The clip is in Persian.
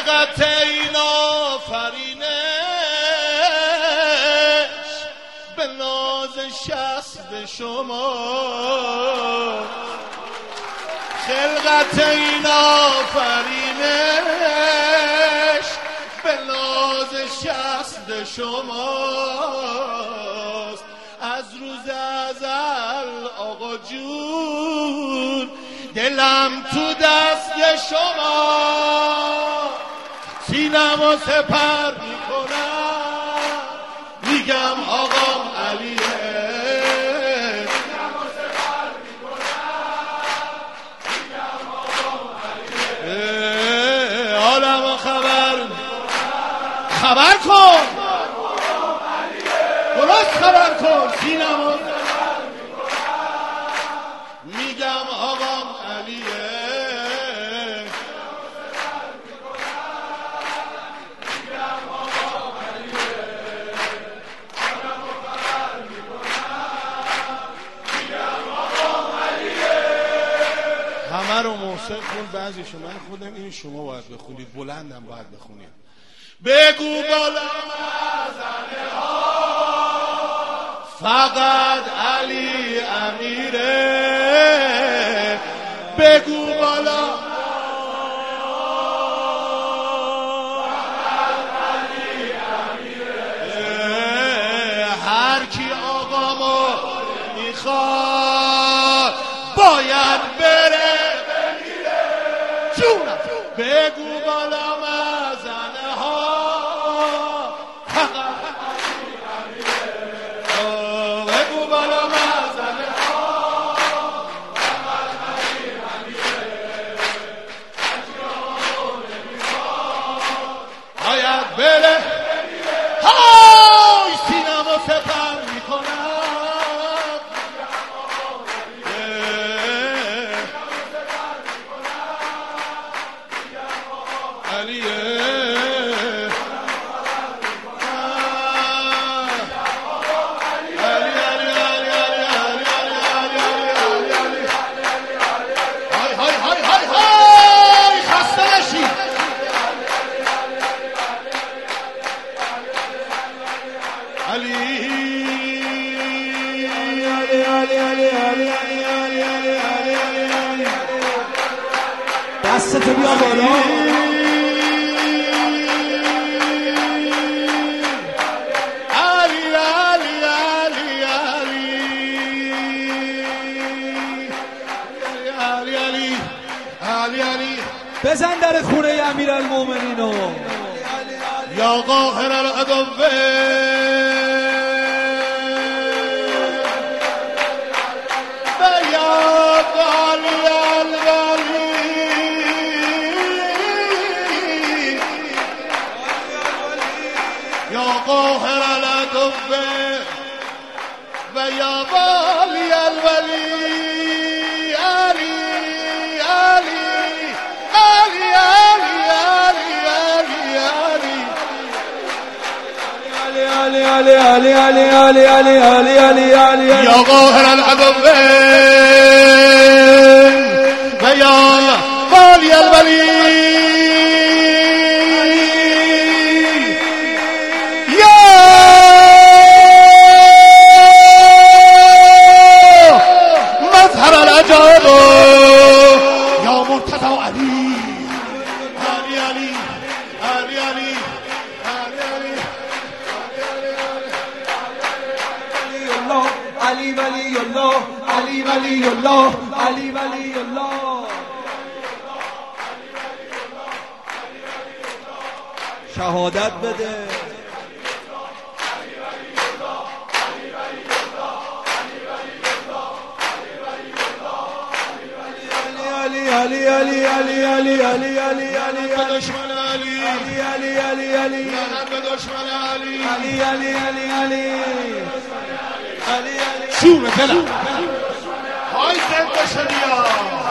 خلقت این آفرینش به ناز شست شما، خلقت این آفرینش به ناز شست شماست. از روز ازل آقا جون دلم تو دست شما، سینم و سپر میکنم میگم آقام علیه، سینم و سپر میکنم میگم آقام علیه، حالم خبر کن درست خبر کن، سینم و سپر میکنم میگم آقام علیه. همه رو محسن خون، بعضیشو من خودم، این شما باید بخونید، بلندم باید بخونید. بگو بالا مزنه ها فقط علی امیره، بگو بالا فقط علی امیره، هر کی آقامو میخواد باید بره جونم. بگو بالا مزنه ها فقط علی امیره، بگو بالا مزنه ها فقط علی امیره، هرچی آقا نمیخواد باید بره. های سینم و سپر میکنم دستتو بیا بالا. بزن در خونه امیرالمومنینو یا قاهر العدو قاهر العدو و یا والی الولی علی علی علی علی علی علی علی علی علی علی علی علی یا قاهر العدو و یا والی الولی علی ولی الله، علی ولی الله، علی ولی الله. شهادت بده. علی علی علی علی علی علی علی علی دشمن علی علی علی علی دشمن علی علی علی علی علی علی شور دلم های زنده شدیا